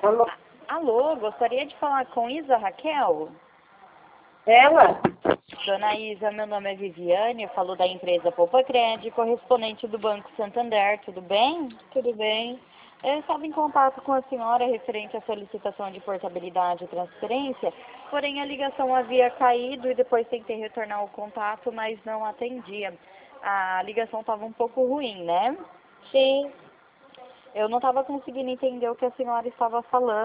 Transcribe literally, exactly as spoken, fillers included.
Alô? Alô, gostaria de falar com Isa Raquel? Ela? Dona Isa, meu nome é Viviane, eu falo da empresa Poupa Crédito, correspondente do Banco Santander, tudo bem? Tudo bem? Eu estava em contato com a senhora referente à solicitação de portabilidade e transferência, porém a ligação havia caído e depois tentei retornar o contato, mas não atendia. A ligação estava um pouco ruim, né? Sim. Eu não estava conseguindo entender o que a senhora estava falando.